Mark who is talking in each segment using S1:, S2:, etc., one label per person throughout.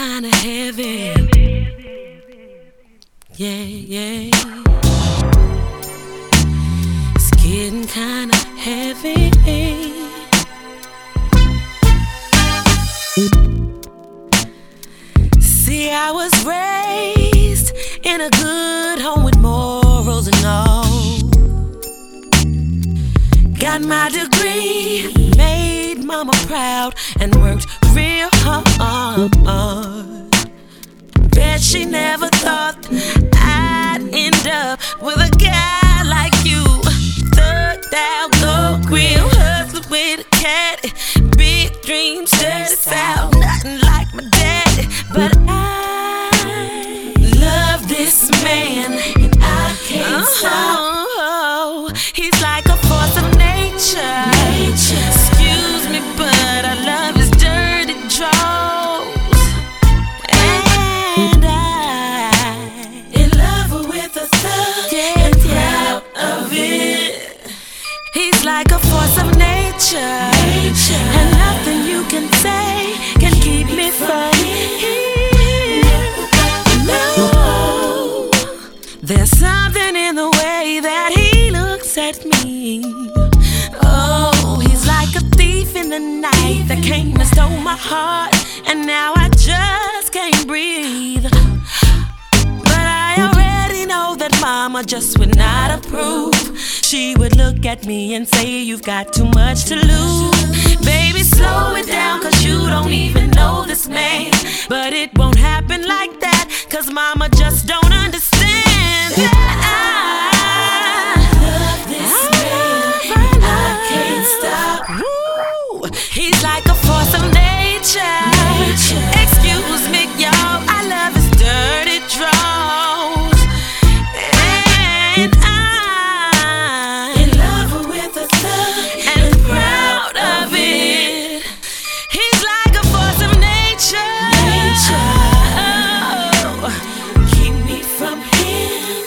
S1: kinda heavy. Yeah, yeah. It's getting kinda heavy. See, I was raised in a good home with morals and all. Got my degree, made mama proud, and worked real hard. Bet she never thought I'd end up with a guy like you. Thugged out, go grill, hustler with a caddy, big dreams, dirty south, nothing like my daddy. But I love this man, and I can't stop. He's like a force of nature. Excuse me, but I love his dirty draws. And I in love with a thug, and proud of it. He's like a force of nature. And nothing you can say can keep me from him. No, there's something in the way that he looks at me. Oh, he's like a thief in the night that came and stole my heart, and now I just can't breathe. But I already know that mama just would not approve. She would look at me and say, you've got too much to lose. Baby, slow it down, cause you don't even know this man. But it won't happen like that, cause mama just don't understand. He's like a force of nature. Excuse me, y'all, I love his dirty draws. And I'm in love with a thug, and proud of it. He's like a force of nature. Oh, keep me from him.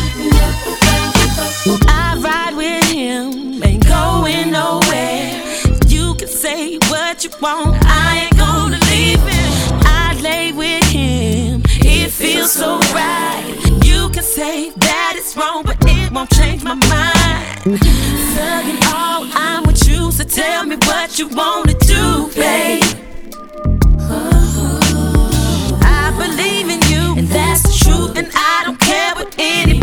S1: I ride with him, ain't going nowhere. Say what you want, I ain't gonna leave him. I lay with him, it feels so right. You can say that it's wrong, but it won't change my mind. Thugging all, I'm with you, so tell me what you wanna do, babe. I believe in you, and that's the truth, and I don't care what anybody